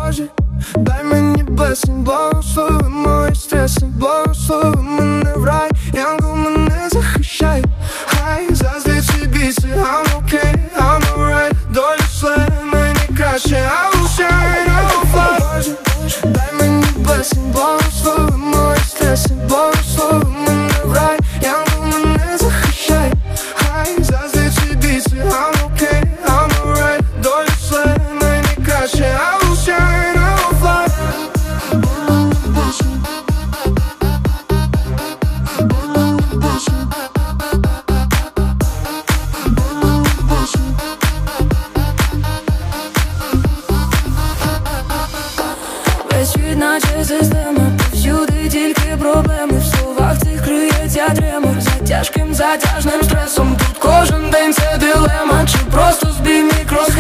Боже, дай мені блесень, благослови мої стреси, благослови мене в рай, янгол мене захищай. Хай заздріться бійці, I'm okay, I'm alright. Доля шле мені краще, I will shine, I will fly. Боже, дай мені блесень, благослови мої стреси, благослови мене в рай, янгол мене захищай. Хай заздріться бійці, I'm okay, I'm alright. Доля шле мені краще, I will shine, I will fly. Весь світ наче система, повсюди тільки проблеми. В словах цих криється тремор, за тяжким затяжним стресом. Тут кожен день це дилема, чи просто збій мікросхем.